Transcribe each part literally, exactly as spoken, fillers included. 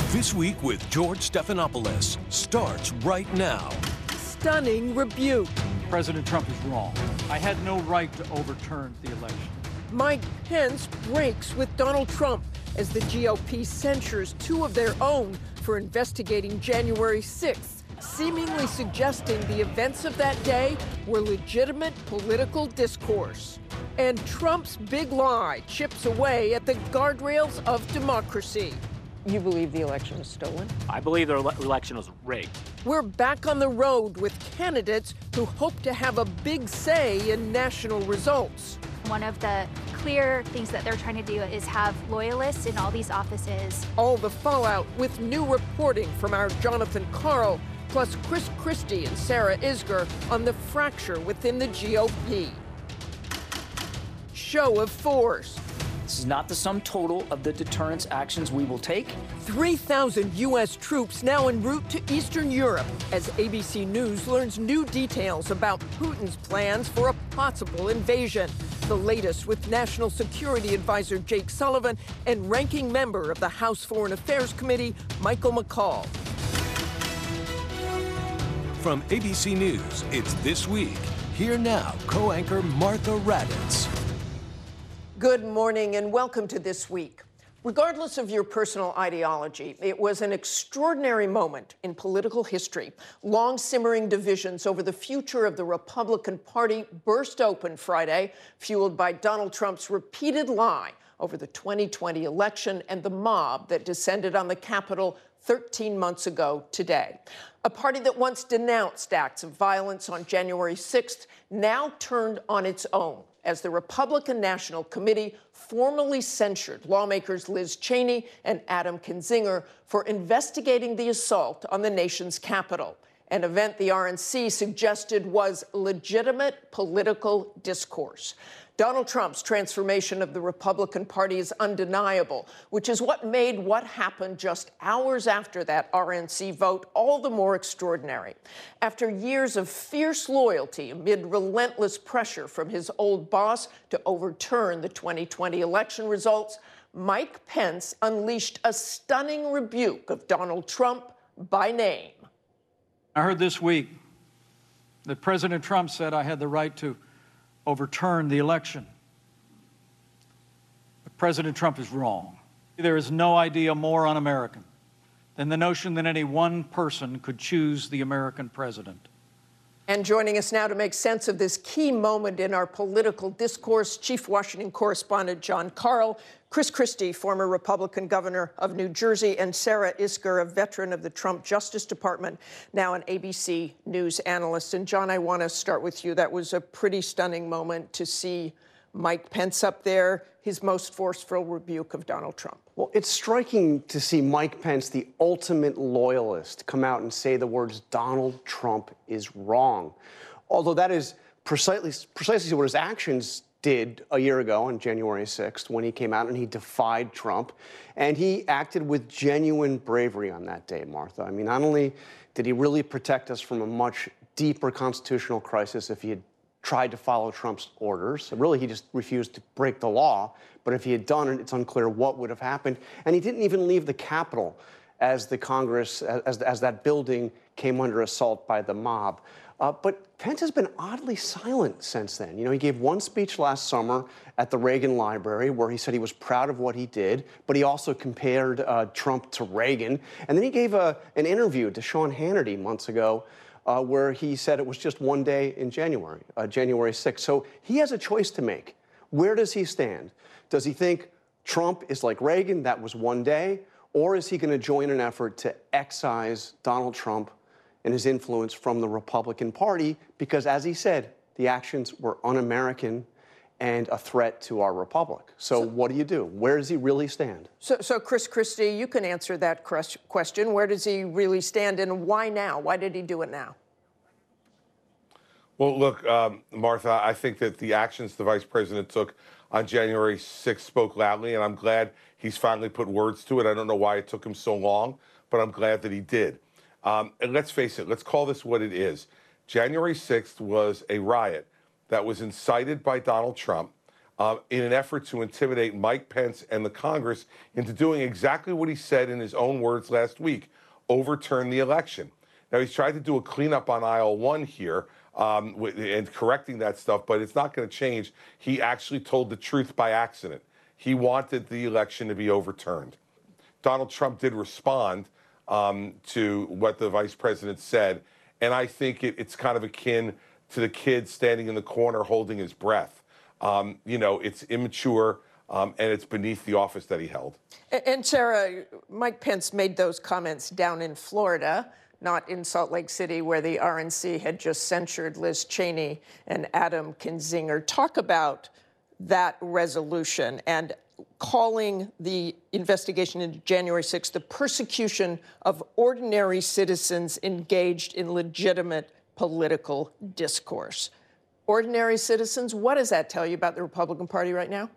This Week with George Stephanopoulos starts right now. Stunning rebuke. President Trump is wrong. I had no right to overturn the election. Mike Pence breaks with Donald Trump as the G O P censures two of their own for investigating January sixth, seemingly suggesting the events of that day were legitimate political discourse. And Trump's big lie chips away at the guardrails of democracy. You believe the election was stolen? I believe the ele- election was rigged. We're back on the road with candidates who hope to have a big say in national results. One of the clear things that they're trying to do is have loyalists in all these offices. All the fallout with new reporting from our Jonathan Karl, plus Chris Christie and Sarah Isgur on the fracture within the G O P. Show of force. This is not the sum total of the deterrence actions we will take. three thousand U S troops now en route to Eastern Europe as A B C News learns new details about Putin's plans for a possible invasion. The latest with National Security Advisor Jake Sullivan and ranking member of the House Foreign Affairs Committee, Michael McCaul. From A B C News, it's This Week. Here now, co-anchor Martha Raddatz. Good morning and welcome to This Week. Regardless of your personal ideology, it was an extraordinary moment in political history. Long simmering divisions over the future of the Republican Party burst open Friday, fueled by Donald Trump's repeated lie over the twenty twenty election and the mob that descended on the Capitol thirteen months ago today. A party that once denounced acts of violence on January sixth now turned on its own as the Republican National Committee formally censured lawmakers Liz Cheney and Adam Kinzinger for investigating the assault on the nation's capital, an event the R N C suggested was legitimate political discourse. Donald Trump's transformation of the Republican Party is undeniable, which is what made what happened just hours after that R N C vote all the more extraordinary. After years of fierce loyalty amid relentless pressure from his old boss to overturn the twenty twenty election results, Mike Pence unleashed a stunning rebuke of Donald Trump by name. I heard this week that President Trump said I had the right to overturn the election. But President Trump is wrong. There is no idea more un-American than the notion that any one person could choose the American president. And joining us now to make sense of this key moment in our political discourse, Chief Washington Correspondent Jon Karl, Chris Christie, former Republican governor of New Jersey, and Sarah Isgur, a veteran of the Trump Justice Department, now an A B C News analyst. And Jon, I want to start with you. That was a pretty stunning moment to see Mike Pence up there, his most forceful rebuke of Donald Trump. Well, it's striking to see Mike Pence, the ultimate loyalist, come out and say the words Donald Trump is wrong. Although that is precisely, precisely what his actions did a year ago on January sixth when he came out and he defied Trump. And he acted with genuine bravery on that day, Martha. I mean, not only did he really protect us from a much deeper constitutional crisis if he had tried to follow Trump's orders. Really, he just refused to break the law. But if he had done it, it's unclear what would have happened. And he didn't even leave the Capitol as the Congress, as, as that building came under assault by the mob. Uh, but Pence has been oddly silent since then. You know, he gave one speech last summer at the Reagan Library where he said he was proud of what he did, but he also compared uh, Trump to Reagan. And then he gave a, an interview to Sean Hannity months ago Uh, where he said it was just one day in January, uh, January sixth. So he has a choice to make. Where does he stand? Does he think Trump is like Reagan, that was one day? Or is he going to join an effort to excise Donald Trump and his influence from the Republican Party? Because, as he said, the actions were un-American and a threat to our republic. So, so what do you do? Where does he really stand? So, so Chris Christie, you can answer that question. Where does he really stand, and why now? Why did he do it now? Well, look, um, Martha, I think that the actions the vice president took on January sixth spoke loudly, and I'm glad he's finally put words to it. I don't know why it took him so long, but I'm glad that he did. Um, and let's face it, let's call this what it is. January sixth was a riot that was incited by Donald Trump uh, in an effort to intimidate Mike Pence and the Congress into doing exactly what he said in his own words last week, overturn the election. Now, he's tried to do a cleanup on aisle one here um, and correcting that stuff, but it's not going to change. He actually told the truth by accident. He wanted the election to be overturned. Donald Trump did respond um, to what the vice president said, and I think it, it's kind of akin to the kid standing in the corner holding his breath. Um, you know, it's immature, um, and it's beneath the office that he held. And, and Sarah, Mike Pence made those comments down in Florida, not in Salt Lake City, where the R N C had just censured Liz Cheney and Adam Kinzinger. Talk about that resolution and calling the investigation into January sixth the persecution of ordinary citizens engaged in legitimate political discourse. Ordinary citizens, what does that tell you about the Republican Party right now?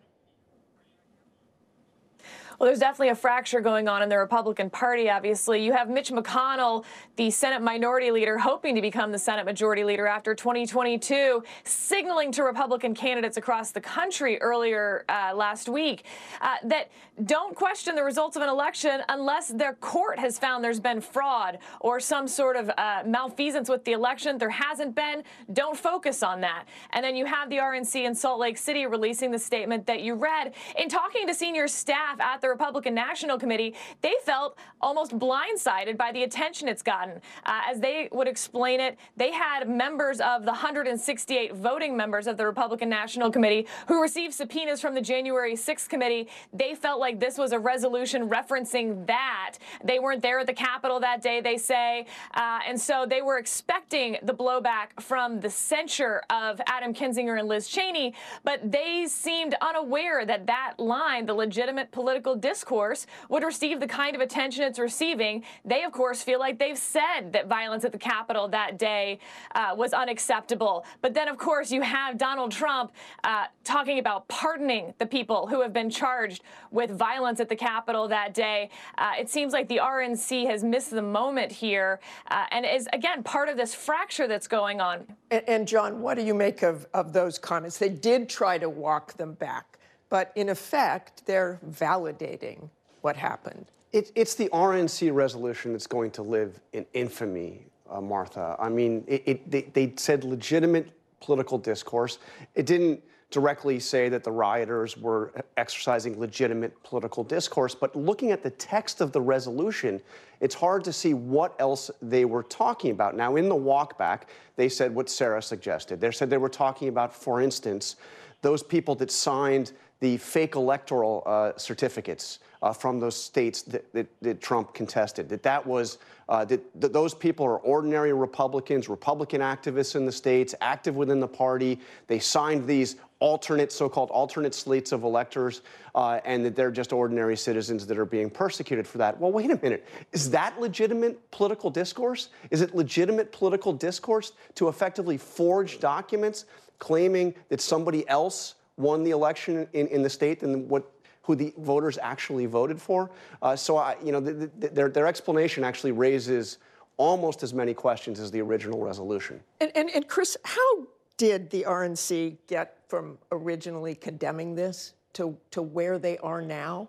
Well, there's definitely a fracture going on in the Republican Party, obviously. You have Mitch McConnell, the Senate Minority Leader, hoping to become the Senate Majority Leader after twenty twenty-two, signaling to Republican candidates across the country earlier uh, last week uh, that don't question the results of an election unless their court has found there's been fraud or some sort of uh, malfeasance with the election. There hasn't been. Don't focus on that. And then you have the R N C in Salt Lake City releasing the statement that you read. In talking to senior staff at the Republican National Committee, they felt almost blindsided by the attention it's gotten. Uh, as they would explain it, they had members of the one hundred sixty-eight voting members of the Republican National Committee who received subpoenas from the January sixth committee. They felt like this was a resolution referencing that. They weren't there at the Capitol that day, they say, uh, and so they were expecting the blowback from the censure of Adam Kinzinger and Liz Cheney, but they seemed unaware that that line, the legitimate political discourse, would receive the kind of attention it's receiving. They, of course, feel like they've said that violence at the Capitol that day uh, was unacceptable. But then, of course, you have Donald Trump uh, talking about pardoning the people who have been charged with violence at the Capitol that day. Uh, it seems like the R N C has missed the moment here uh, and is, again, part of this fracture that's going on. And, and John, what do you make of, of those comments? They did try to walk them back, but in effect, they're validating what happened. It, it's the R N C resolution that's going to live in infamy, uh, Martha. I mean, it, it, they, they said legitimate political discourse. It didn't directly say that the rioters were exercising legitimate political discourse, but looking at the text of the resolution, it's hard to see what else they were talking about. Now, in the walkback, they said what Sarah suggested. They said they were talking about, for instance, those people that signed the fake electoral uh, certificates uh, from those states that, that, that Trump contested, that that was, uh, that, that those people are ordinary Republicans, Republican activists in the states, active within the party. They signed these alternate, so-called alternate slates of electors, uh, and that they're just ordinary citizens that are being persecuted for that. Well, wait a minute. Is that legitimate political discourse? Is it legitimate political discourse to effectively forge documents claiming that somebody else won the election in, in the state than what who the voters actually voted for? Uh, so, I, you know, the, the, their, their explanation actually raises almost as many questions as the original resolution. And, and, and Chris, how did the R N C get from originally condemning this to, to where they are now?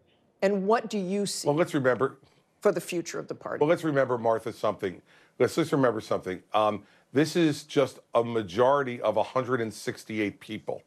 And what do you see well, let's remember, for the future of the party? Well, let's remember, Martha, something. Let's, let's remember something. Um, this is just a majority of one hundred sixty-eight people.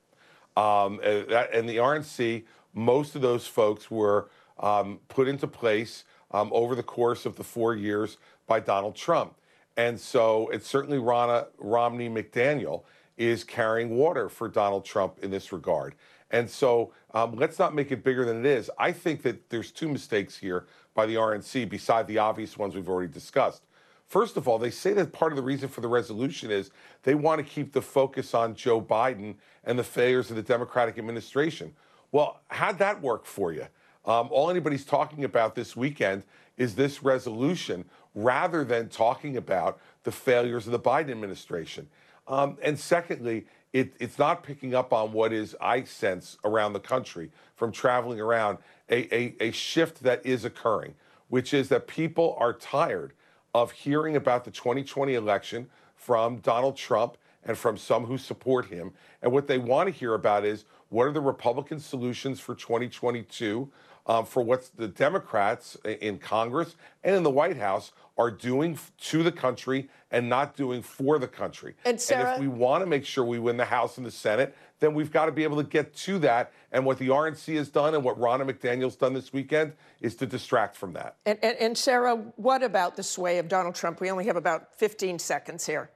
Um, and the R N C, most of those folks were um, put into place um, over the course of the four years by Donald Trump. And so it's certainly Ronna Romney McDaniel is carrying water for Donald Trump in this regard. And so um, let's not make it bigger than it is. I think that there's two mistakes here by the R N C beside the obvious ones we've already discussed. First of all, they say that part of the reason for the resolution is they want to keep the focus on Joe Biden and the failures of the Democratic administration. Well, how'd that work for you? Um, all anybody's talking about this weekend is this resolution rather than talking about the failures of the Biden administration. Um, and secondly, it, it's not picking up on what is, I sense, around the country from traveling around, a, a, a shift that is occurring, which is that people are tired of hearing about the twenty twenty election from Donald Trump and from some who support him. And what they want to hear about is, what are the Republican solutions for twenty twenty-two, um, for what the Democrats in Congress and in the White House are doing to the country and not doing for the country. And, Sarah, and if we want to make sure we win the House and the Senate, then we've got to be able to get to that. And what the R N C has done and what Ronna McDaniel's done this weekend is to distract from that. And, and, and Sarah, what about the sway of Donald Trump? We only have about fifteen seconds here.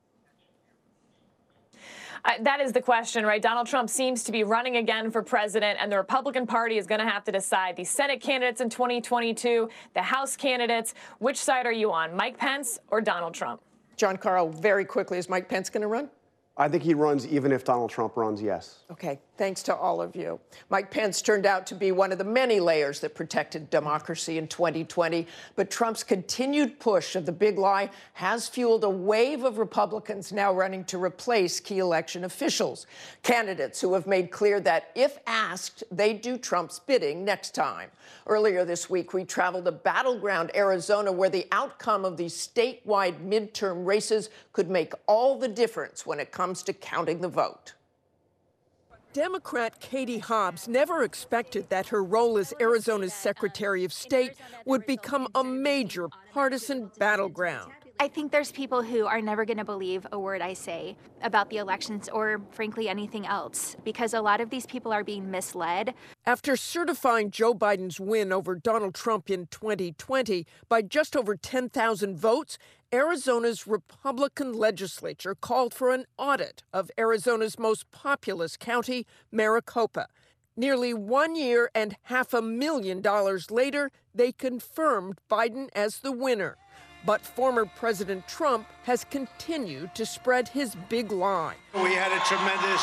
Uh, that is the question, right? Donald Trump seems to be running again for president, and the Republican Party is going to have to decide the Senate candidates in twenty twenty-two, the House candidates. Which side are you on, Mike Pence or Donald Trump? John Carl, very quickly, is Mike Pence going to run? I think he runs even if Donald Trump runs, yes. Okay, thanks to all of you. Mike Pence turned out to be one of the many layers that protected democracy in twenty twenty, but Trump's continued push of the big lie has fueled a wave of Republicans now running to replace key election officials, candidates who have made clear that if asked, they'd do Trump's bidding next time. Earlier this week, we traveled to battleground Arizona, where the outcome of these statewide midterm races could make all the difference when it comes to counting the vote. Democrat Katie Hobbs never expected that her role as Arizona's Secretary of State would become a major partisan battleground. I think there's people who are never going to believe a word I say about the elections or, frankly, anything else, because a lot of these people are being misled. After certifying Joe Biden's win over Donald Trump in twenty twenty by just over ten thousand votes, Arizona's Republican legislature called for an audit of Arizona's most populous county, Maricopa. Nearly one year and half a million dollars later, they confirmed Biden as the winner. But former President Trump has continued to spread his big lie. We had a tremendous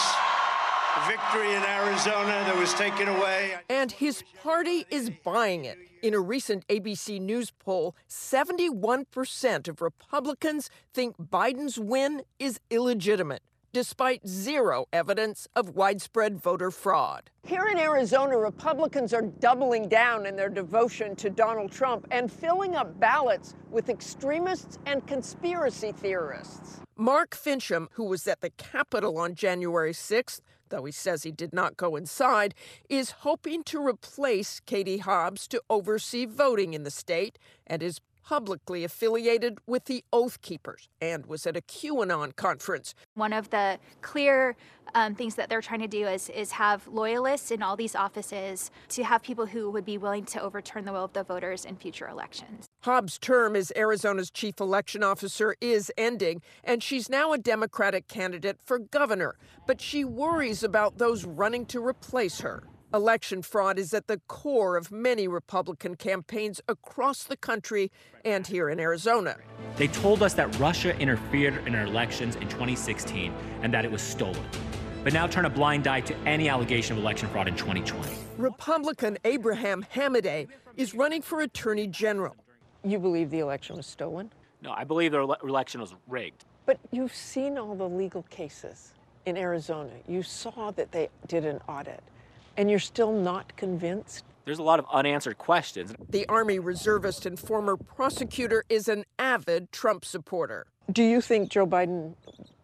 victory in Arizona that was taken away. And his party is buying it. In a recent A B C News poll, seventy-one percent of Republicans think Biden's win is illegitimate, despite zero evidence of widespread voter fraud. Here in Arizona, Republicans are doubling down in their devotion to Donald Trump and filling up ballots with extremists and conspiracy theorists. Mark Fincham, who was at the Capitol on January sixth, though he says he did not go inside, is hoping to replace Katie Hobbs to oversee voting in the state and is publicly affiliated with the Oath Keepers and was at a QAnon conference. One of the clear um, things that they're trying to do is, is have loyalists in all these offices, to have people who would be willing to overturn the will of the voters in future elections. Hobbs' term as Arizona's chief election officer is ending, and she's now a Democratic candidate for governor, but she worries about those running to replace her. Election fraud is at the core of many Republican campaigns across the country and here in Arizona. They told us that Russia interfered in our elections in twenty sixteen and that it was stolen, but now turn a blind eye to any allegation of election fraud in twenty twenty. Republican Abraham Hamadeh is running for attorney general. You believe the election was stolen? No, I believe the ele- election was rigged. But you've seen all the legal cases in Arizona. You saw that they did an audit. And you're still not convinced? There's a lot of unanswered questions. The Army reservist and former prosecutor is an avid Trump supporter. Do you think Joe Biden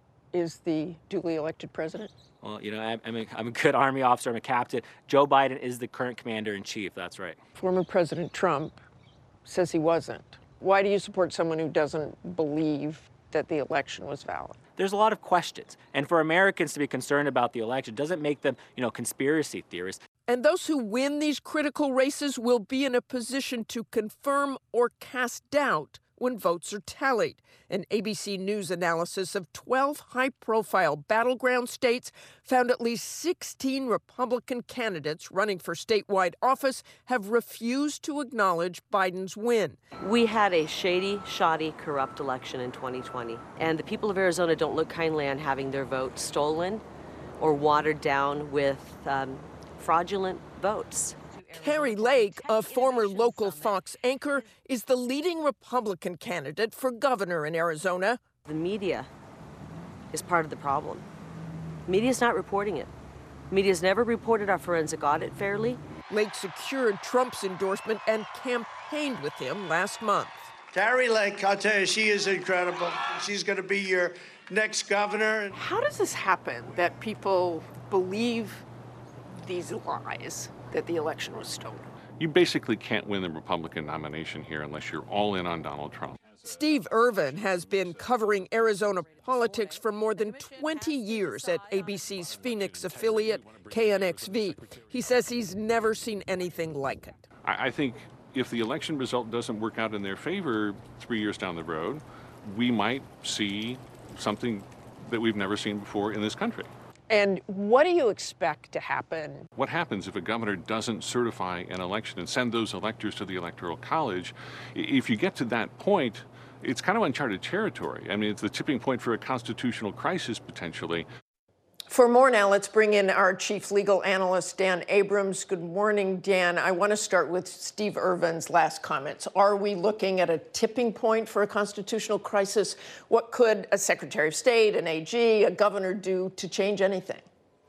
is the duly elected president? Well, you know, I'm, I'm, a, I'm a good Army officer. I'm a captain. Joe Biden is the current commander-in-chief. That's right. Former President Trump says he wasn't. Why do you support someone who doesn't believe that the election was valid? There's a lot of questions. And for Americans to be concerned about the election doesn't make them, you know, conspiracy theorists. And those who win these critical races will be in a position to confirm or cast doubt when votes are tallied. An A B C News analysis of twelve high-profile battleground states found at least sixteen Republican candidates running for statewide office have refused to acknowledge Biden's win. We had a shady, shoddy, corrupt election in twenty twenty, and the people of Arizona don't look kindly on having their vote stolen or watered down with um, fraudulent votes. Kari Lake, a former local Fox anchor, is the leading Republican candidate for governor in Arizona. The media is part of the problem. Media's not reporting it. Media's never reported our forensic audit fairly. Lake secured Trump's endorsement and campaigned with him last month. Kari Lake, I'll tell you, she is incredible. She's going to be your next governor. How does this happen that people believe these lies that the election was stolen? You basically can't win the Republican nomination here unless you're all in on Donald Trump. Steve Irvin has been covering Arizona politics for more than twenty years at A B C's Phoenix affiliate, K N X V. He says he's never seen anything like it. I, I think if the election result doesn't work out in their favor three years down the road, we might see something that we've never seen before in this country. And what do you expect to happen? What happens if a governor doesn't certify an election and send those electors to the Electoral College? If you get to that point, it's kind of uncharted territory. I mean, it's the tipping point for a constitutional crisis, potentially. For more now, let's bring in our chief legal analyst, Dan Abrams. Good morning, Dan. I want to start with Steve Irvin's last comments. Are we looking at a tipping point for a constitutional crisis? What could a Secretary of State, an A G, a governor do to change anything?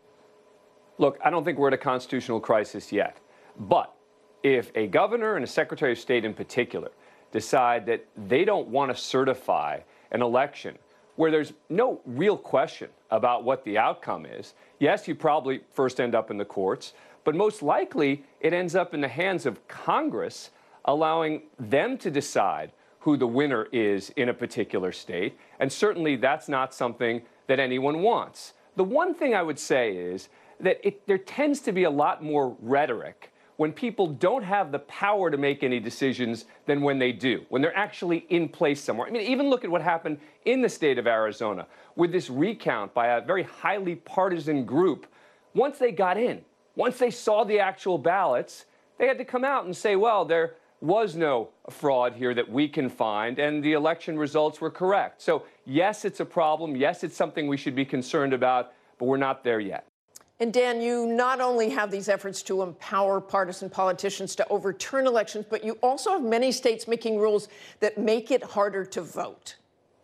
Look, I don't think we're at a constitutional crisis yet. But if a governor and a Secretary of State in particular decide that they don't want to certify an election where there's no real question about what the outcome is, yes, you probably first end up in the courts, but most likely it ends up in the hands of Congress, allowing them to decide who the winner is in a particular state. And certainly that's not something that anyone wants. The one thing I would say is that it, there tends to be a lot more rhetoric when people don't have the power to make any decisions than when they do, when they're actually in place somewhere. I mean, even look at what happened in the state of Arizona with this recount by a very highly partisan group. Once they got in, once they saw the actual ballots, they had to come out and say, well, there was no fraud here that we can find, and the election results were correct. So yes, it's a problem. Yes, it's something we should be concerned about, but we're not there yet. And Dan, you not only have these efforts to empower partisan politicians to overturn elections, but you also have many states making rules that make it harder to vote.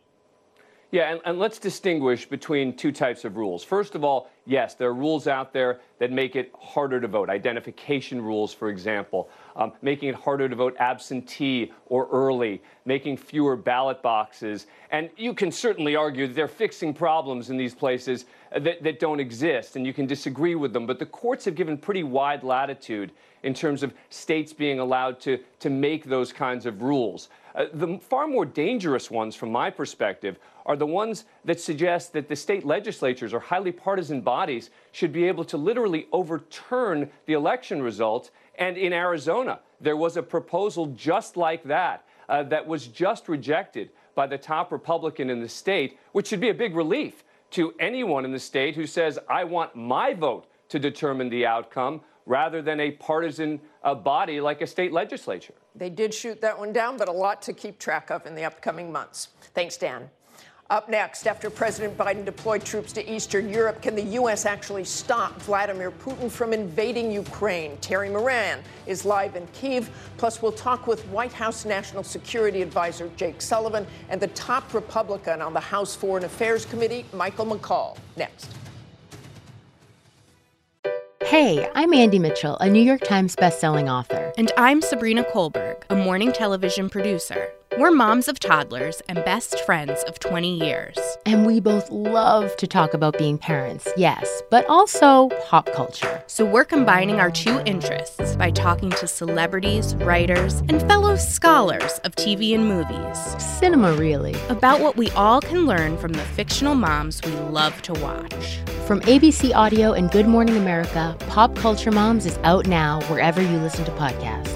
Yeah, and, and let's distinguish between two types of rules. First of all, yes, there are rules out there that make it harder to vote. Identification rules, for example, um, making it harder to vote absentee or early, making fewer ballot boxes. And you can certainly argue that they're fixing problems in these places that, that don't exist, and you can disagree with them. But the courts have given pretty wide latitude in terms of states being allowed to, to make those kinds of rules. Uh, the far more dangerous ones, from my perspective, are the ones that suggest that the state legislatures or highly partisan bodies should be able to literally overturn the election results. And in Arizona, there was a proposal just like that, uh, that was just rejected by the top Republican in the state, which should be a big relief to anyone in the state who says, I want my vote to determine the outcome, rather than a partisan uh, body like a state legislature. They did shoot that one down, but a lot to keep track of in the upcoming months. Thanks, Dan. Up next, after President Biden deployed troops to Eastern Europe, can the U S actually stop Vladimir Putin from invading Ukraine? Terry Moran is live in Kyiv. Plus, we'll talk with White House National Security Advisor Jake Sullivan and the top Republican on the House Foreign Affairs Committee, Michael McCaul. Next. Hey, I'm Andy Mitchell, a New York Times bestselling author. And I'm Sabrina Kohlberg, a morning television producer. We're moms of toddlers and best friends of twenty years. And we both love to talk about being parents, yes, but also pop culture. So we're combining our two interests by talking to celebrities, writers, and fellow scholars of T V and movies. Cinema, really. About what we all can learn from the fictional moms we love to watch. From A B C Audio and Good Morning America, Pop Culture Moms is out now wherever you listen to podcasts.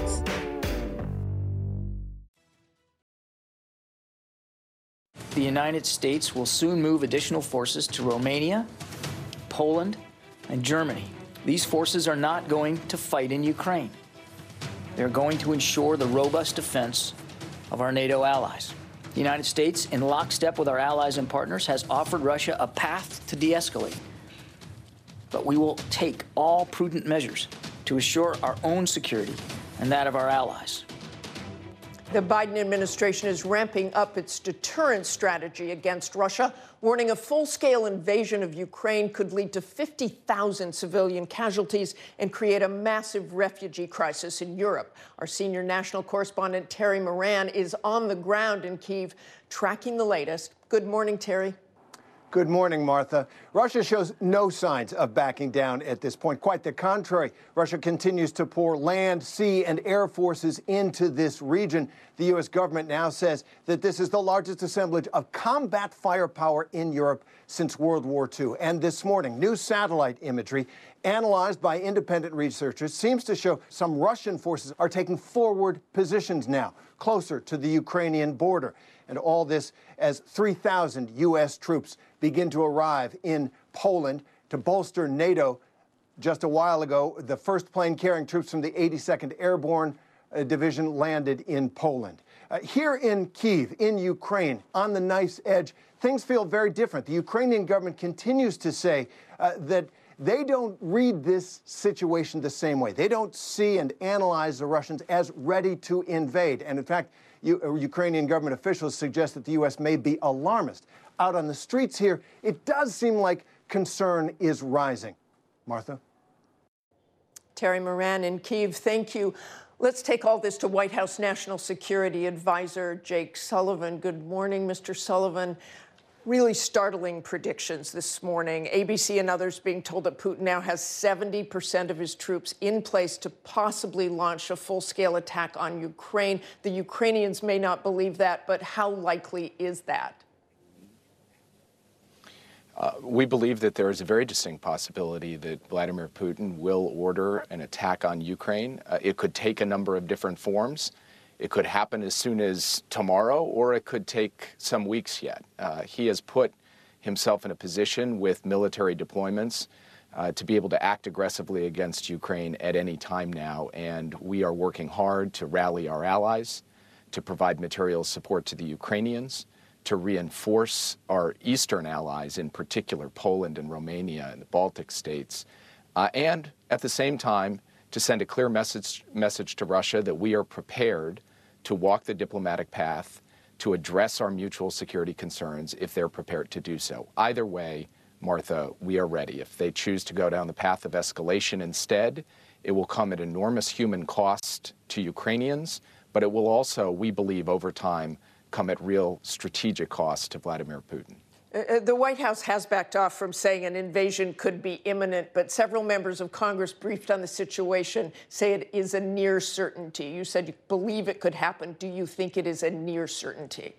The United States will soon move additional forces to Romania, Poland, and Germany. These forces are not going to fight in Ukraine. They're going to ensure the robust defense of our NATO allies. The United States, in lockstep with our allies and partners, has offered Russia a path to de-escalate. But we will take all prudent measures to assure our own security and that of our allies. The Biden administration is ramping up its deterrence strategy against Russia, warning a full-scale invasion of Ukraine could lead to fifty thousand civilian casualties and create a massive refugee crisis in Europe. Our senior national correspondent, Terry Moran, is on the ground in Kyiv, tracking the latest. Good morning, Terry. Good morning, Martha. Russia shows no signs of backing down at this point. Quite the contrary. Russia continues to pour land, sea, and air forces into this region. The U S government now says that this is the largest assemblage of combat firepower in Europe since World War Two. And this morning, new satellite imagery analyzed by independent researchers seems to show some Russian forces are taking forward positions now, closer to the Ukrainian border. And all this as three thousand U S troops begin to arrive in Poland to bolster NATO. Just a while ago, the first plane carrying troops from the eighty-second Airborne uh, Division landed in Poland. Uh, here in Kyiv, in Ukraine, on the knife's edge, things feel very different. The Ukrainian government continues to say uh, that they don't read this situation the same way. They don't see and analyze the Russians as ready to invade. And in fact, U- uh, Ukrainian government officials suggest that the U S may be alarmist. Out on the streets here, it does seem like concern is rising. Martha? Terry Moran in Kyiv, thank you. Let's take all this to White House National Security Advisor Jake Sullivan. Good morning, Mister Sullivan. Really startling predictions this morning. A B C and others being told that Putin now has seventy percent of his troops in place to possibly launch a full-scale attack on Ukraine. The Ukrainians may not believe that, but how likely is that? Uh, we believe that there is a very distinct possibility that Vladimir Putin will order an attack on Ukraine. Uh, it could take a number of different forms. It could happen as soon as tomorrow, or it could take some weeks yet. Uh, he has put himself in a position with military deployments uh, to be able to act aggressively against Ukraine at any time now, and we are working hard to rally our allies, to provide material support to the Ukrainians, to reinforce our eastern allies, in particular Poland and Romania and the Baltic states, uh, and at the same time to send a clear message, message to Russia that we are prepared to walk the diplomatic path to address our mutual security concerns if they're prepared to do so. Either way, Martha, we are ready. If they choose to go down the path of escalation instead, it will come at enormous human cost to Ukrainians, but it will also, we believe, over time, come at real strategic cost to Vladimir Putin. Uh, the White House has backed off from saying an invasion could be imminent, but several members of Congress briefed on the situation say it is a near certainty. You said you believe it could happen. Do you think it is a near certainty?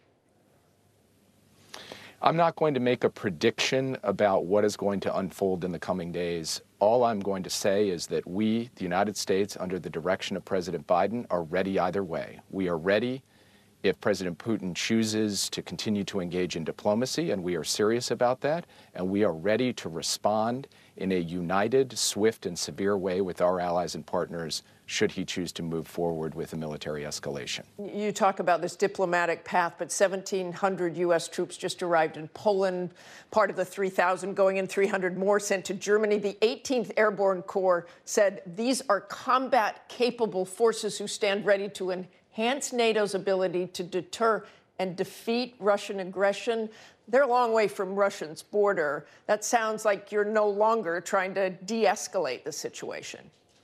I'm not going to make a prediction about what is going to unfold in the coming days. All I'm going to say is that we, the United States, under the direction of President Biden, are ready either way. We are ready if President Putin chooses to continue to engage in diplomacy, and we are serious about that, and we are ready to respond in a united, swift, and severe way with our allies and partners should he choose to move forward with a military escalation. You talk about this diplomatic path, but seventeen hundred U S troops just arrived in Poland, part of the three thousand going in, three hundred more sent to Germany. The eighteenth Airborne Corps said these are combat-capable forces who stand ready to enhance NATO's ability to deter and defeat Russian aggression. They're a long way from Russia's border. That sounds like you're no longer trying to de-escalate the situation.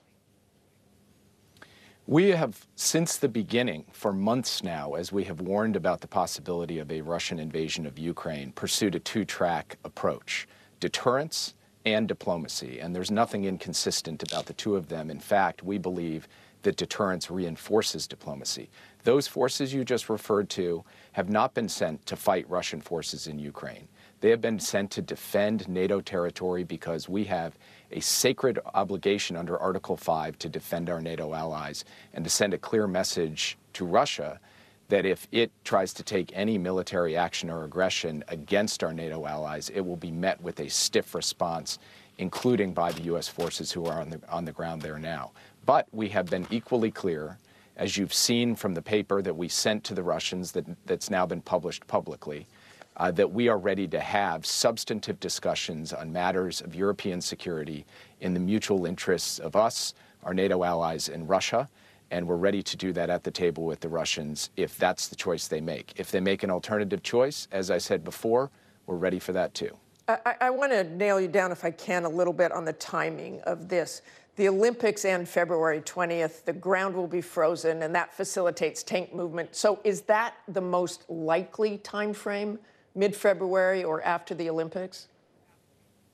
We have, since the beginning, for months now, as we have warned about the possibility of a Russian invasion of Ukraine, pursued a two-track approach: deterrence and diplomacy. And there's nothing inconsistent about the two of them. In fact, we believe that deterrence reinforces diplomacy. Those forces you just referred to have not been sent to fight Russian forces in Ukraine. They have been sent to defend NATO territory because we have a sacred obligation under Article five to defend our NATO allies and to send a clear message to Russia that if it tries to take any military action or aggression against our NATO allies, it will be met with a stiff response, including by the U S forces who are on the, on the ground there now. But we have been equally clear, as you've seen from the paper that we sent to the Russians that, that's now been published publicly, uh, that we are ready to have substantive discussions on matters of European security in the mutual interests of us, our NATO allies, and Russia. And we're ready to do that at the table with the Russians if that's the choice they make. If they make an alternative choice, as I said before, we're ready for that too. I, I want to nail you down, if I can, a little bit on the timing of this. The Olympics end February twentieth. The ground will be frozen, and that facilitates tank movement. So is that the most likely time frame, mid-February or after the Olympics?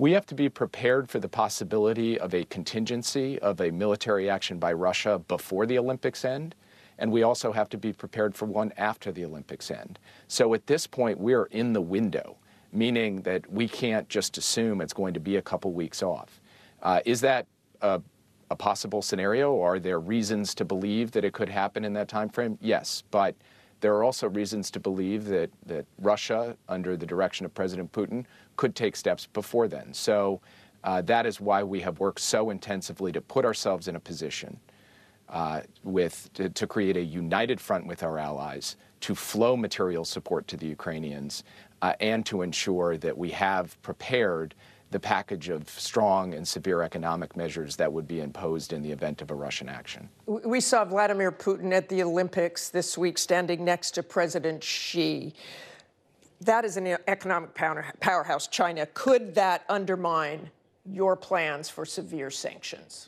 We have to be prepared for the possibility of a contingency of a military action by Russia before the Olympics end, and we also have to be prepared for one after the Olympics end. So at this point, we're in the window, meaning that we can't just assume it's going to be a couple weeks off. Uh, is that a, a possible scenario? Are there reasons to believe that it could happen in that time frame? Yes, but there are also reasons to believe that, that Russia, under the direction of President Putin, could take steps before then. So uh, that is why we have worked so intensively to put ourselves in a position uh, with to, to create a united front with our allies, to flow material support to the Ukrainians, uh, and to ensure that we have prepared the package of strong and severe economic measures that would be imposed in the event of a Russian action. We saw Vladimir Putin at the Olympics this week standing next to President Xi. That is an economic powerhouse, China. Could that undermine your plans for severe sanctions?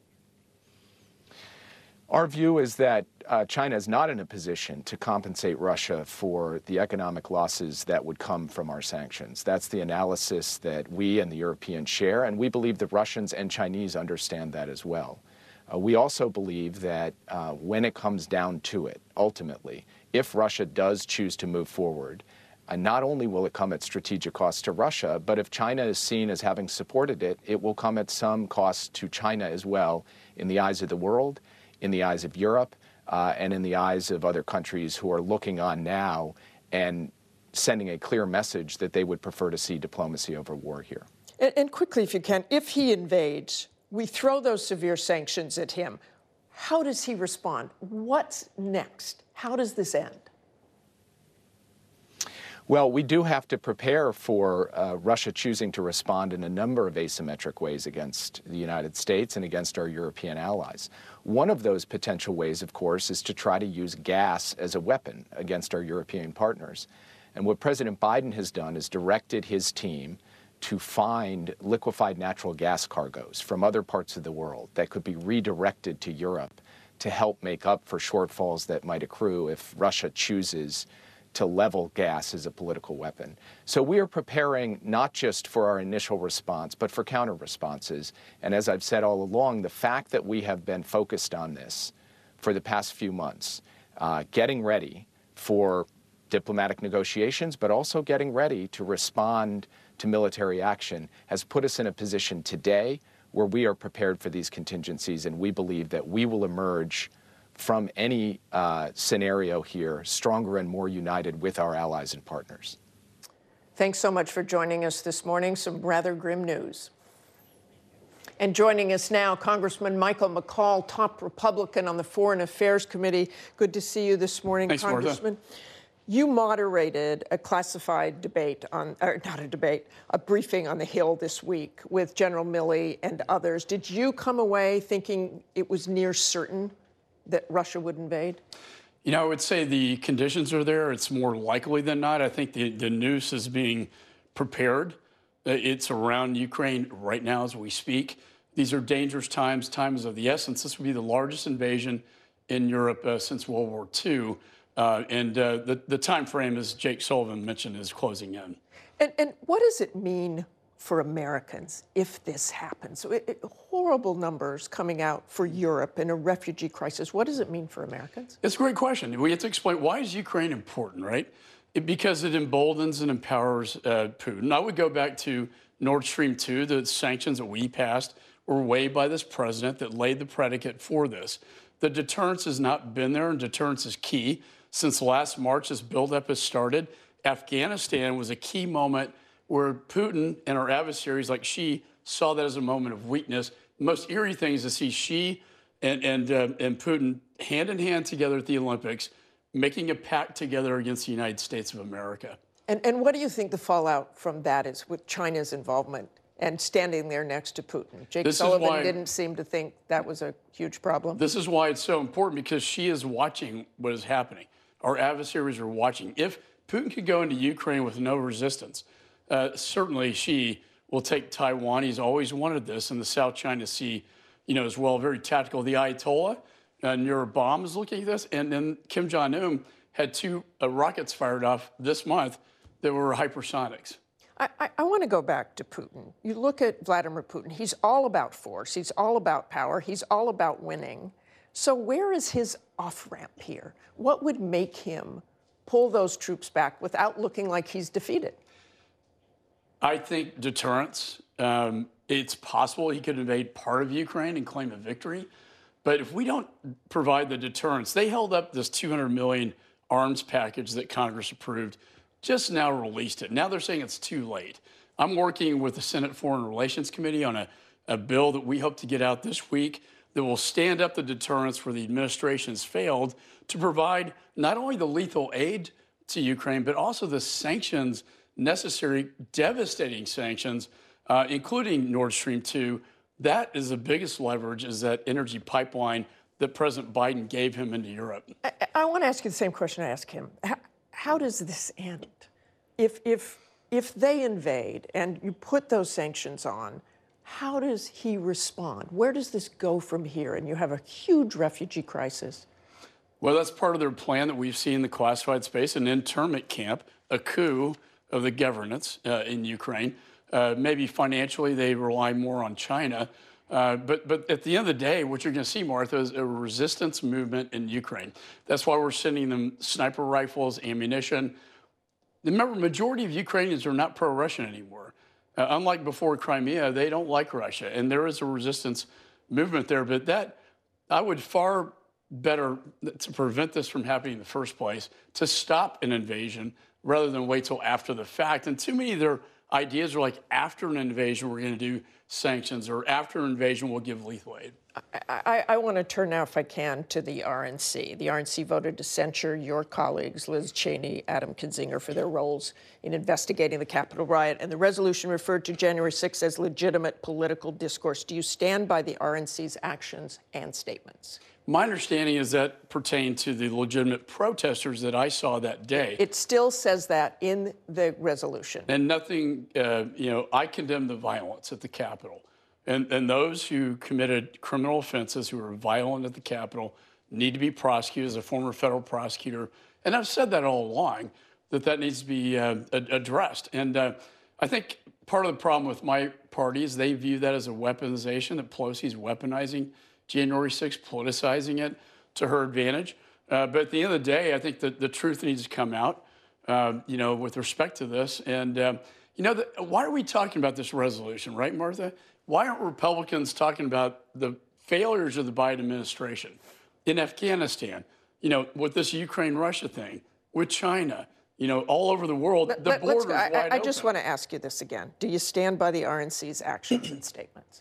Our view is that uh, China is not in a position to compensate Russia for the economic losses that would come from our sanctions. That's the analysis that we and the Europeans share, and we believe the Russians and Chinese understand that as well. Uh, we also believe that uh, when it comes down to it, ultimately, if Russia does choose to move forward, uh, not only will it come at strategic cost to Russia, but if China is seen as having supported it, it will come at some cost to China as well in the eyes of the world, in the eyes of Europe, uh, and in the eyes of other countries who are looking on now and sending a clear message that they would prefer to see diplomacy over war here. And, and quickly, if you can, if he invades, we throw those severe sanctions at him. How does he respond? What's next? How does this end? Well, we do have to prepare for uh, Russia choosing to respond in a number of asymmetric ways against the United States and against our European allies. One of those potential ways, of course, is to try to use gas as a weapon against our European partners. And what President Biden has done is directed his team to find liquefied natural gas cargoes from other parts of the world that could be redirected to Europe to help make up for shortfalls that might accrue if Russia chooses to level gas as a political weapon. So we are preparing not just for our initial response, but for counter responses. And as I've said all along, the fact that we have been focused on this for the past few months, uh, getting ready for diplomatic negotiations, but also getting ready to respond to military action, has put us in a position today where we are prepared for these contingencies, and we believe that we will emerge from any uh, scenario here stronger and more united with our allies and partners. Thanks so much for joining us this morning. Some rather grim news. And joining us now, Congressman Michael McCaul, top Republican on the Foreign Affairs Committee. Good to see you this morning, Thanks, Congressman. Martha. You moderated a classified debate on, or not a debate, a briefing on the Hill this week with General Milley and others. Did you come away thinking it was near certain that Russia would invade? You know, I would say the conditions are there. It's more likely than not. I think the, the noose is being prepared. It's around Ukraine right now as we speak. These are dangerous times, times of the essence. This would be the largest invasion in Europe uh, since World War Two. Uh, and uh, the, the time frame, as Jake Sullivan mentioned, is closing in. And, and what does it mean for Americans if this happens? So it, it, horrible numbers coming out for Europe in a refugee crisis. What does it mean for Americans? It's a great question. We have to explain, why is Ukraine important, right? It, because it emboldens and empowers uh, Putin. I would go back to Nord Stream two. The sanctions that we passed were weighed by this president that laid the predicate for this. The deterrence has not been there, and deterrence is key. Since last March, this buildup has started. Afghanistan was a key moment where Putin and our adversaries like Xi saw that as a moment of weakness. The most eerie thing is to see Xi and, and, uh, and Putin hand in hand together at the Olympics, making a pact together against the United States of America. And, and what do you think the fallout from that is with China's involvement and standing there next to Putin? Jake This is Sullivan why- didn't seem to think that was a huge problem. This is why it's so important, because she is watching what is happening. Our adversaries are watching. If Putin could go into Ukraine with no resistance, uh, certainly she will take Taiwan. He's always wanted this, and the South China Sea, you know, as well, very tactical. The Ayatollah, uh, near bomb, is looking at this, and then Kim Jong-un had two uh, rockets fired off this month that were hypersonics. I, I, I want to go back to Putin. You look at Vladimir Putin. He's all about force. He's all about power. He's all about winning. So where is his off-ramp here? What would make him pull those troops back without looking like he's defeated? I think deterrence. Um, it's possible he could invade part of Ukraine and claim a victory. But if we don't provide the deterrence, they held up this two hundred million dollars arms package that Congress approved, just now released it. Now they're saying it's too late. I'm working with the Senate Foreign Relations Committee on a, a bill that we hope to get out this week that will stand up the deterrence where the administration's failed to provide not only the lethal aid to Ukraine, but also the sanctions necessary, devastating sanctions, uh, including Nord Stream two. That is the biggest leverage, is that energy pipeline that President Biden gave him into Europe. I, I want to ask you the same question I asked him. How, how does this end? If, if, if they invade and you put those sanctions on, how does he respond? Where does this go from here? And you have a huge refugee crisis. Well, that's part of their plan that we've seen in the classified space, an internment camp, a coup of the governance uh, in Ukraine. Uh, maybe financially they rely more on China. Uh, but, but at the end of the day, what you're going to see, Martha, is a resistance movement in Ukraine. That's why we're sending them sniper rifles, ammunition. Remember, majority of Ukrainians are not pro-Russian anymore. Uh, unlike before Crimea, they don't like Russia, and there is a resistance movement there. But that, I would far better, to prevent this from happening in the first place, to stop an invasion rather than wait till after the fact. And too many of their ideas are like, after an invasion, we're going to do sanctions, or after an invasion, we'll give lethal aid. I, I, I want to turn now, if I can, to the R N C. The R N C voted to censure your colleagues, Liz Cheney, Adam Kinzinger, for their roles in investigating the Capitol riot, and the resolution referred to January sixth as legitimate political discourse. Do you stand by the R N C's actions and statements? My understanding is that pertained to the legitimate protesters that I saw that day. It still says that in the resolution. And nothing, uh, you know, I condemn the violence at the Capitol. And, and those who committed criminal offenses, who were violent at the Capitol, need to be prosecuted. As a former federal prosecutor, and I've said that all along, that that needs to be uh, addressed. And uh, I think part of the problem with my party is they view that as a weaponization, that Pelosi's weaponizing January sixth, politicizing it to her advantage. Uh, but at the end of the day, I think that the truth needs to come out, uh, you know, with respect to this. And, uh, you know, the, why are we talking about this resolution, right, Martha? Why aren't Republicans talking about the failures of the Biden administration in Afghanistan, you know, with this Ukraine-Russia thing, with China, you know, all over the world, Let, the let, border's I, wide I just open. want to ask you this again. Do you stand by the R N C's actions and statements?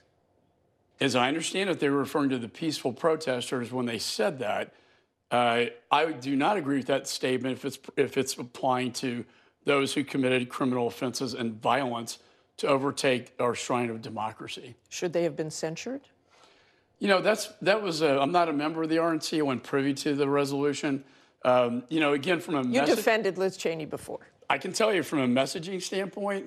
As I understand it, they were referring to the peaceful protesters when they said that. Uh, I do not agree with that statement if it's, if it's applying to those who committed criminal offenses and violence to overtake our shrine of democracy. Should they have been censured? You know, that's that was a, I'm not a member of the R N C. I wasn't privy to the resolution. Um, you know, again, from a You message, defended Liz Cheney before. I can tell you from a messaging standpoint,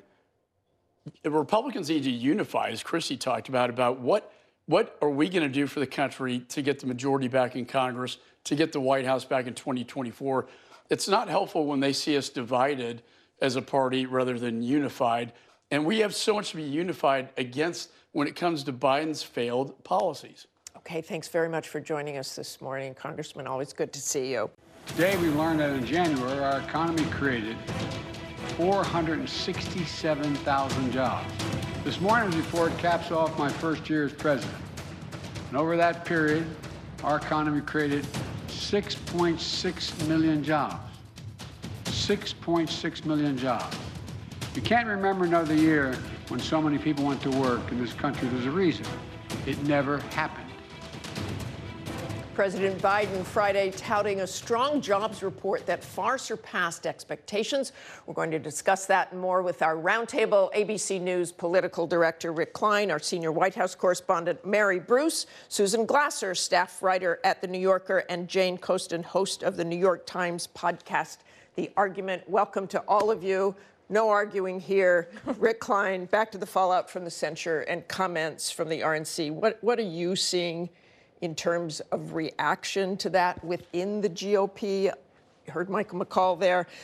the Republicans need to unify, as Christie talked about, about what what are we going to do for the country to get the majority back in Congress, to get the White House back in twenty twenty-four. It's not helpful when they see us divided as a party rather than unified. And we have so much to be unified against when it comes to Biden's failed policies. Okay, thanks very much for joining us this morning, Congressman. Always good to see you. Today we learned that in January, our economy created four hundred sixty-seven thousand jobs. This morning's report caps off my first year as president. And over that period, our economy created six point six million jobs. six point six million jobs. You can't remember another year when so many people went to work in this country. There's a reason. It never happened. President Biden Friday touting a strong jobs report that far surpassed expectations. We're going to discuss that and more with our roundtable, A B C News political director Rick Klein, our senior White House correspondent Mary Bruce, Susan Glasser, staff writer at The New Yorker, and Jane Coaston, host of the New York Times podcast, The Argument. Welcome to all of you. No arguing here. Rick Klein, back to the fallout from the censure and comments from the R N C. What, what are you seeing in terms of reaction to that within the G O P? You heard Michael McCaul there.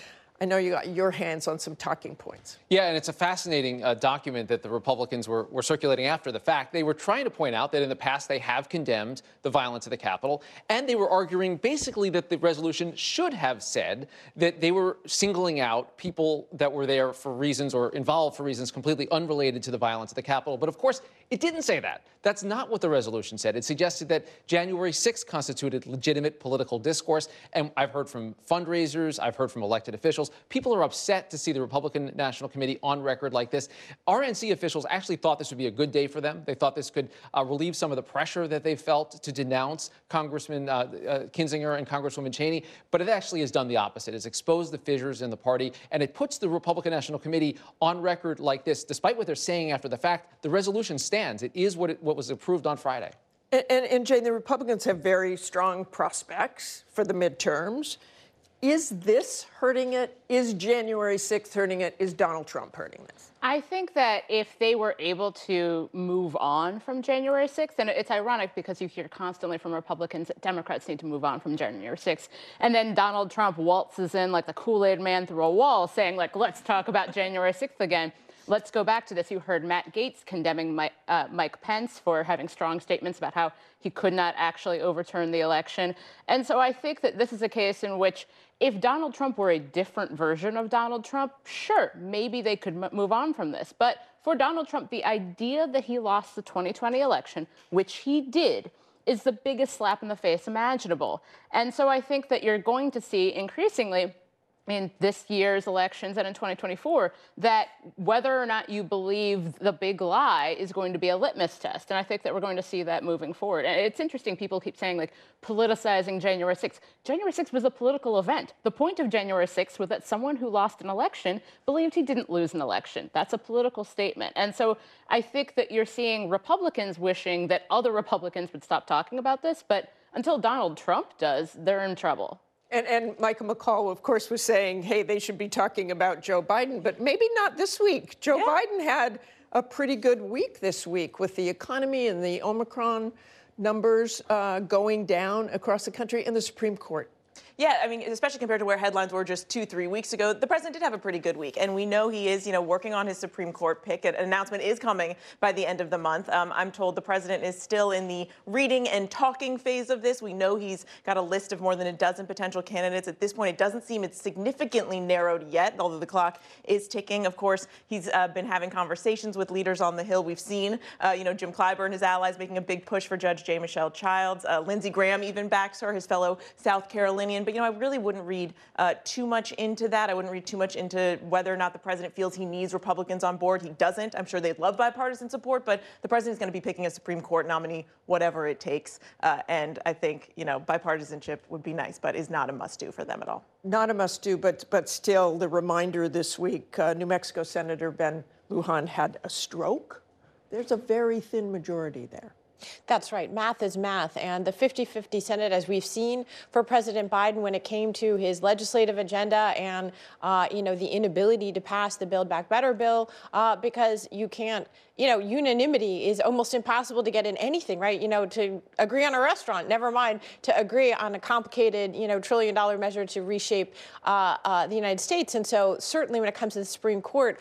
I know you got your hands on some talking points. Yeah, and it's a fascinating uh, document that the Republicans were, were circulating after the fact. They were trying to point out that in the past they have condemned the violence at the Capitol, and they were arguing basically that the resolution should have said that they were singling out people that were there for reasons or involved for reasons completely unrelated to the violence at the Capitol. But of course, it didn't say that. That's not what the resolution said. It suggested that January sixth constituted legitimate political discourse. And I've heard from fundraisers, I've heard from elected officials. People are upset to see the Republican National Committee on record like this. R N C officials actually thought this would be a good day for them. They thought this could uh, relieve some of the pressure that they felt to denounce Congressman uh, uh, Kinzinger and Congresswoman Cheney. But it actually has done the opposite. It's exposed the fissures in the party, and it puts the Republican National Committee on record like this. Despite what they're saying after the fact, the resolution stands. It is what, it, what was approved on Friday. And, and, and Jane, the Republicans have very strong prospects for the midterms. Is this hurting it? Is January sixth hurting it? Is Donald Trump hurting this? I think that if they were able to move on from January sixth, and it's ironic because you hear constantly from Republicans that Democrats need to move on from January sixth, and then Donald Trump waltzes in like the Kool-Aid man through a wall saying, like, let's talk about January sixth again. Let's go back to this. You heard Matt Gaetz condemning Mike, uh, Mike Pence for having strong statements about how he could not actually overturn the election. And so I think that this is a case in which if Donald Trump were a different version of Donald Trump, sure, maybe they could m- move on from this. But for Donald Trump, the idea that he lost the twenty twenty election, which he did, is the biggest slap in the face imaginable. And so I think that you're going to see increasingly in this year's elections and in twenty twenty-four, that whether or not you believe the big lie is going to be a litmus test. And I think that we're going to see that moving forward. And it's interesting, people keep saying, like, politicizing January sixth. January sixth was a political event. The point of January sixth was that someone who lost an election believed he didn't lose an election. That's a political statement. And so I think that you're seeing Republicans wishing that other Republicans would stop talking about this. But until Donald Trump does, they're in trouble. And, and Michael McCall, of course, was saying, hey, they should be talking about Joe Biden, but maybe not this week. Joe yeah. Biden had a pretty good week this week with the economy and the Omicron numbers uh, going down across the country and the Supreme Court. Yeah, I mean, especially compared to where headlines were just two, three weeks ago, the president did have a pretty good week. And we know he is, you know, working on his Supreme Court pick. An announcement is coming by the end of the month. Um, I'm told the president is still in the reading and talking phase of this. We know he's got a list of more than a dozen potential candidates. At this point, it doesn't seem it's significantly narrowed yet, although the clock is ticking. Of course, he's uh, been having conversations with leaders on the Hill. We've seen, uh, you know, Jim Clyburn and his allies making a big push for Judge J. Michelle Childs. Uh, Lindsey Graham even backs her, his fellow South Carolinian. But, you know, I really wouldn't read uh, too much into that. I wouldn't read too much into whether or not the president feels he needs Republicans on board. He doesn't. I'm sure they'd love bipartisan support, but the president's going to be picking a Supreme Court nominee, whatever it takes. Uh, and I think, you know, bipartisanship would be nice, but is not a must-do for them at all. Not a must-do, but but still, the reminder this week, uh, New Mexico Senator Ben Lujan had a stroke. There's a very thin majority there. That's right. Math is math. And the fifty fifty Senate, as we've seen for President Biden when it came to his legislative agenda and, uh, you know, the inability to pass the Build Back Better bill, uh, because you can't, you know, unanimity is almost impossible to get in anything, right? You know, to agree on a restaurant, never mind to agree on a complicated, you know, trillion dollar measure to reshape uh, uh, the United States. And so certainly when it comes to the Supreme Court,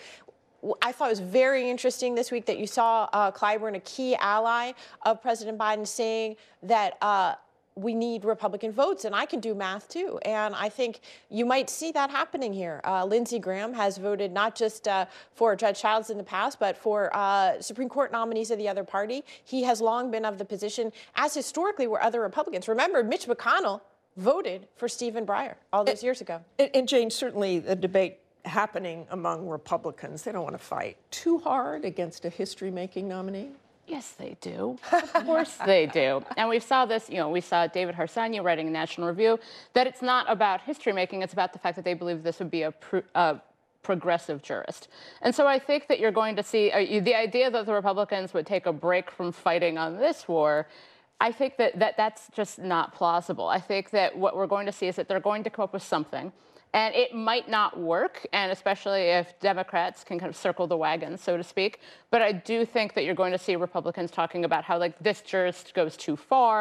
I thought it was very interesting this week that you saw uh, Clyburn, a key ally of President Biden, saying that uh, we need Republican votes, and I can do math too. And I think you might see that happening here. Uh, Lindsey Graham has voted not just uh, for Judge Childs in the past, but for uh, Supreme Court nominees of the other party. He has long been of the position, as historically were other Republicans. Remember, Mitch McConnell voted for Stephen Breyer all those and, years ago. And, and Jane, certainly the debate happening among Republicans. They don't want to fight too hard against a history-making nominee. Yes, they do. Of course they do. And we saw this, you know, we saw David Harsanyi writing in National Review that it's not about history-making, it's about the fact that they believe this would be a pr- uh, progressive jurist. And so I think that you're going to see uh, the idea that the Republicans would take a break from fighting on this war. I think that, that that's just not plausible. I think that what we're going to see is that they're going to come up with something. And it might not work, and especially if Democrats can kind of circle the wagon, so to speak. But I do think that you're going to see Republicans talking about how, like, this jurist goes too far,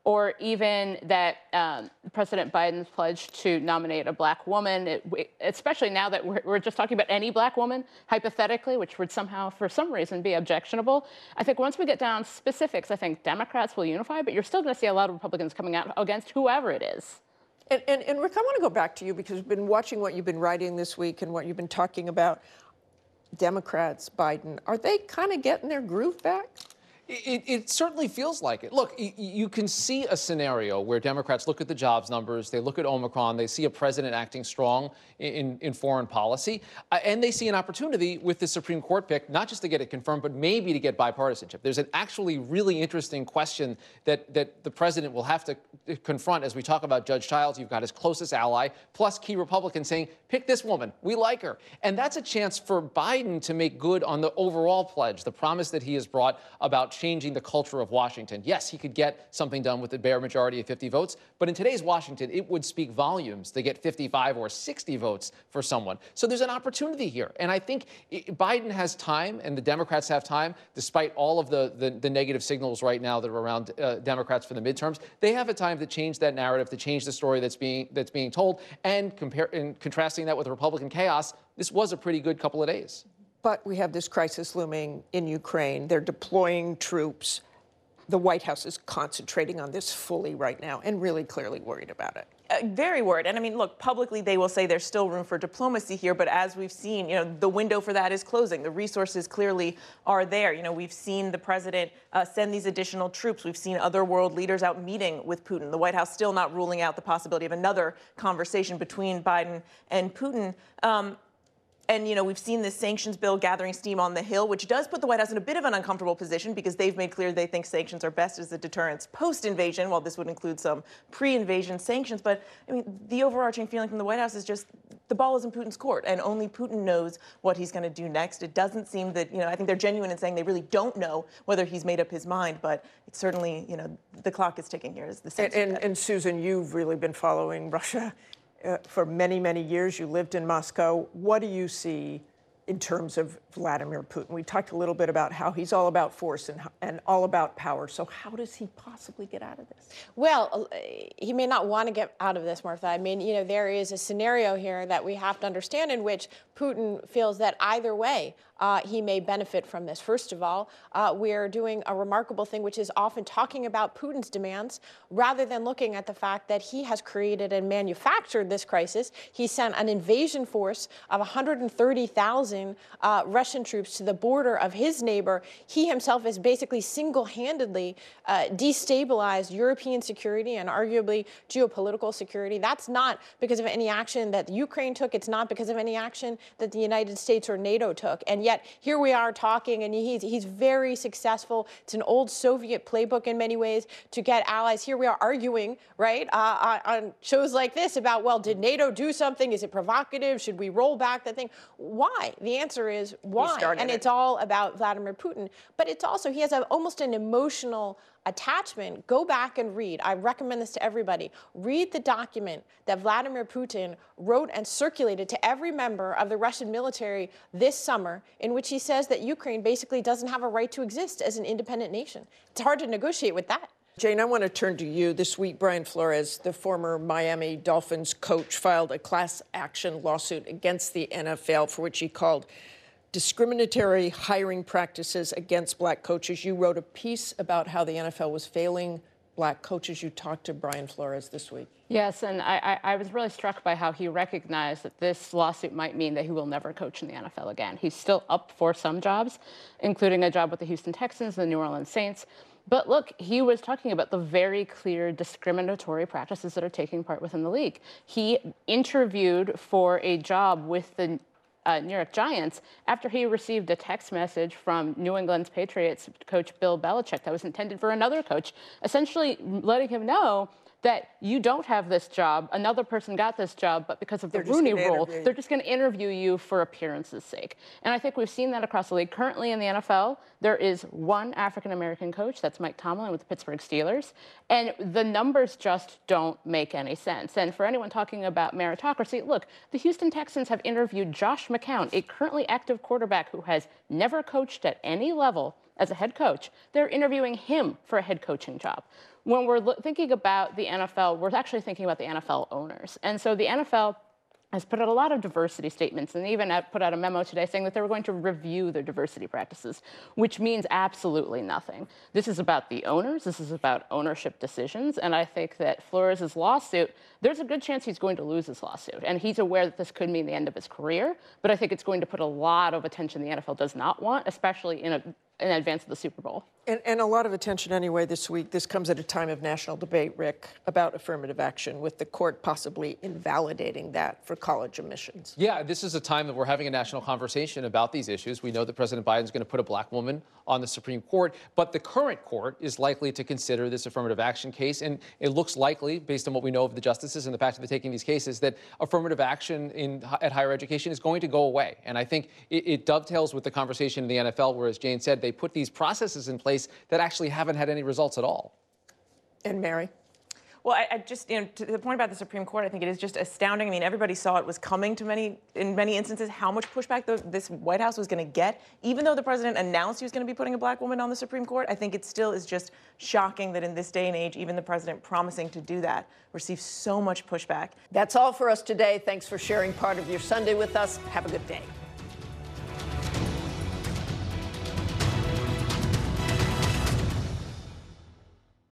or even that um, President Biden's pledge to nominate a black woman, it, especially now that we're, we're just talking about any black woman, hypothetically, which would somehow, for some reason, be objectionable. I think once we get down specifics, I think Democrats will unify, but you're still going to see a lot of Republicans coming out against whoever it is. And, and, and Rick, I want to go back to you because we've been watching what you've been writing this week and what you've been talking about. Democrats, Biden, are they kind of getting their groove back? It, it certainly feels like it. Look, y- you can see a scenario where Democrats look at the jobs numbers, they look at Omicron, they see a president acting strong in, in foreign policy, uh, and they see an opportunity with the Supreme Court pick, not just to get it confirmed, but maybe to get bipartisanship. There's an actually really interesting question that, that the president will have to confront as we talk about Judge Childs. You've got his closest ally, plus key Republicans saying, pick this woman, we like her. And that's a chance for Biden to make good on the overall pledge, the promise that he has brought about changing the culture of Washington. Yes, he could get something done with a bare majority of fifty votes, but in today's Washington, it would speak volumes to get fifty-five or sixty votes for someone. So there's an opportunity here. And I think Biden has time and the Democrats have time, despite all of the, the, the negative signals right now that are around uh, Democrats for the midterms. They have a time to change that narrative, to change the story that's being, that's being told. And, compare, and contrasting that with Republican chaos, this was a pretty good couple of days. But we have this crisis looming in Ukraine. They're deploying troops. The White House is concentrating on this fully right now and really clearly worried about it. Uh, very worried. And I mean, look, publicly they will say there's still room for diplomacy here, but as we've seen, you know, the window for that is closing. The resources clearly are there. You know, we've seen the president uh, send these additional troops. We've seen other world leaders out meeting with Putin. The White House still not ruling out the possibility of another conversation between Biden and Putin. Um, And, you know, we've seen this sanctions bill gathering steam on the Hill, which does put the White House in a bit of an uncomfortable position because they've made clear they think sanctions are best as a deterrence post-invasion, while this would include some pre-invasion sanctions. But, I mean, the overarching feeling from the White House is just the ball is in Putin's court, and only Putin knows what he's going to do next. It doesn't seem that, you know, I think they're genuine in saying they really don't know whether he's made up his mind, but it's certainly, you know, the clock is ticking here, is the sense. And, and, and Susan, you've really been following Russia uh, for many, many years. You lived in Moscow. What do you see in terms of Vladimir Putin? We talked a little bit about how he's all about force and, and all about power. So how does he possibly get out of this? Well, he may not want to get out of this, Martha. I mean, you know, there is a scenario here that we have to understand in which Putin feels that either way, uh, he may benefit from this. First of all, uh, we're doing a remarkable thing, which is often talking about Putin's demands rather than looking at the fact that he has created and manufactured this crisis. He sent an invasion force of one hundred thirty thousand uh, Russian troops to the border of his neighbor. He himself has basically single-handedly uh, destabilized European security and arguably geopolitical security. That's not because of any action that Ukraine took. It's not because of any action that the United States or NATO took. And yet here we are talking, and he's, he's very successful. It's an old Soviet playbook in many ways to get allies. Here we are arguing, right, uh, on shows like this about, well, did NATO do something? Is it provocative? Should we roll back the thing? Why? The answer is why. And it. it's all about Vladimir Putin. But it's also, he has a, almost an emotional attachment. Go back and read. I recommend this to everybody. Read the document that Vladimir Putin wrote and circulated to every member of the Russian military this summer, in which he says that Ukraine basically doesn't have a right to exist as an independent nation. It's hard to negotiate with that. Jane, I want to turn to you. This week, Brian Flores, the former Miami Dolphins coach, filed a class action lawsuit against the N F L for which he called discriminatory hiring practices against black coaches. You wrote a piece about how the N F L was failing black coaches. You talked to Brian Flores this week. Yes, and I, I, I was really struck by how he recognized that this lawsuit might mean that he will never coach in the N F L again. He's still up for some jobs, including a job with the Houston Texans, the New Orleans Saints. But look, he was talking about the very clear discriminatory practices that are taking part within the league. He interviewed for a job with the Uh, New York Giants after he received a text message from New England's Patriots coach Bill Belichick that was intended for another coach, essentially letting him know that you don't have this job, another person got this job, but because of the Rooney Rule, they're just going to interview you for appearances' sake. And I think we've seen that across the league. Currently in the N F L, there is one African-American coach, that's Mike Tomlin with the Pittsburgh Steelers, and the numbers just don't make any sense. And for anyone talking about meritocracy, look, the Houston Texans have interviewed Josh McCown, a currently active quarterback who has never coached at any level as a head coach. They're interviewing him for a head coaching job. When we're thinking about the N F L, we're actually thinking about the N F L owners. And so the N F L has put out a lot of diversity statements and even put out a memo today saying that they were going to review their diversity practices, which means absolutely nothing. This is about the owners. This is about ownership decisions. And I think that Flores' lawsuit, there's a good chance he's going to lose his lawsuit. And he's aware that this could mean the end of his career. But I think it's going to put a lot of attention the N F L does not want, especially in a in advance of the Super Bowl. And, and a lot of attention anyway this week. This comes at a time of national debate, Rick, about affirmative action, with the court possibly invalidating that for college admissions. Yeah, this is a time that we're having a national conversation about these issues. We know that President Biden is going to put a black woman on the Supreme Court, but the current court is likely to consider this affirmative action case. And it looks likely, based on what we know of the justices and the fact that they're taking these cases, that affirmative action in, at higher education is going to go away. And I think it, it dovetails with the conversation in the N F L, where, as Jane said, they put these processes in place that actually haven't had any results at all. And Mary? Well, I, I just, you know, to the point about the Supreme Court, I think it is just astounding. I mean, everybody saw it was coming to many, in many instances, how much pushback the, this White House was going to get. Even though the president announced he was going to be putting a black woman on the Supreme Court, I think it still is just shocking that in this day and age, even the president promising to do that receives so much pushback. That's all for us today. Thanks for sharing part of your Sunday with us. Have a good day.